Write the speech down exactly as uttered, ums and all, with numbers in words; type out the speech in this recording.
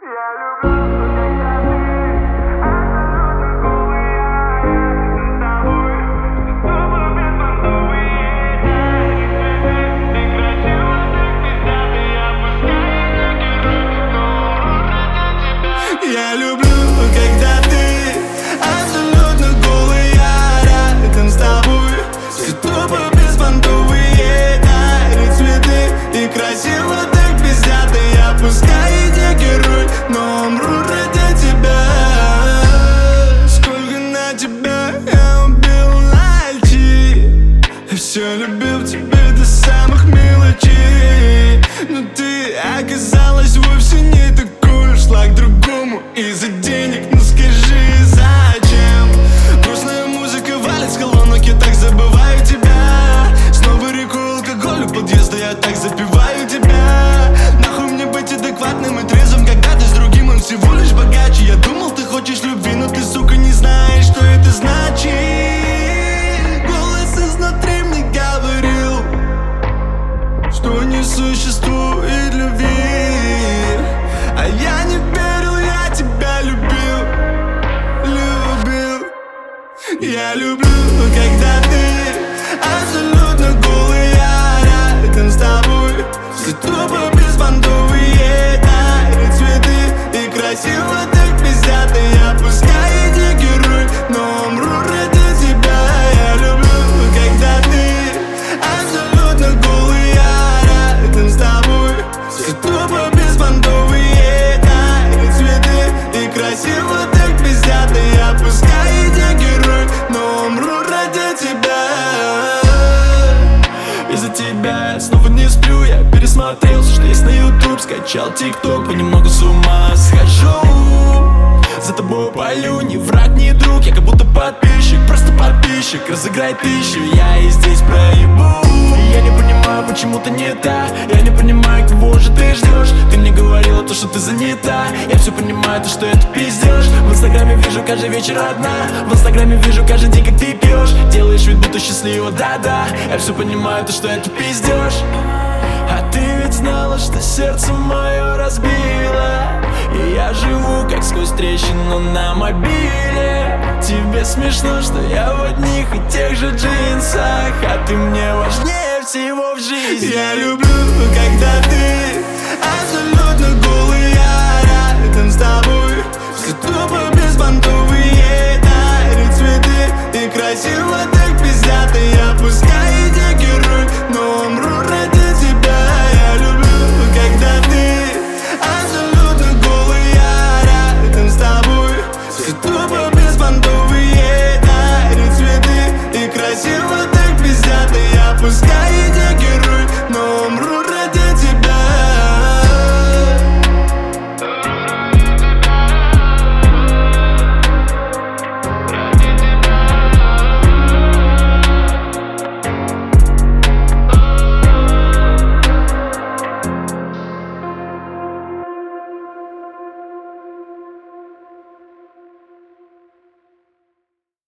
Я люблю, когда ты абсолютно голый, я рядом с тобой. Все тупо беспонтовые дарят цветы и красиво так пиздят, и я пускай и не герой, но умру ради тебя. Сколько на тебя я убил ночи, я все любил тебя до самых мелочей, но ты оказалась вовсе не такой, шла к другому из-за денег, ну скажи, зачем? Грустная музыка валит с колонок, я так забываю тебя. Снова реку алкоголь у подъезда, я так запиваю тебя. Нахуй мне быть адекватным и трезвым, когда ты с другим, он всего лишь богаче. Я думал, ты хочешь любви, но ты, сука, не знаешь, что это значит. Голос изнутри мне говорил, что не существует любви, а я не верил, я тебя любил, любил. Я люблю, когда ты абсолютно голый, я рядом с тобой. Все тупо беспонтовые дарят цветы и красиво так пиздят, и я пускай и не герой, но умру ради тебя. Я люблю, когда ты абсолютно голый, я рядом с тобой. Все тупо беспонтовые дарят цветы и красиво так пиздят, и я пускай и не герой, но умру ради тебя. Из-за тебя я снова не сплю, я пересмотрел все, что есть на YouTube, скачал TikTok, понемногу с ума схожу. За тобой полю, ни враг, ни друг, я как будто подписчик, просто подписчик. Разыграй тысячу, я и здесь проебу. И я не понимаю, почему ты не та, я не понимаю, кого же ты ждешь. Ты мне говорила то, что ты занята, я все понимаю, то, что это пиздешь. В инстаграме вижу каждый вечер одна, в инстаграме вижу каждый день, как ты пьешь. Делаешь вид, будто счастлива, да-да, я все понимаю, то, что это пиздешь. А ты ведь знала, что сердце мое разбило, и я живу как сквозь трещину на мобиле. Тебе смешно, что я в одних и тех же джинсах, а ты мне важнее всего в жизни. Я люблю, когда ты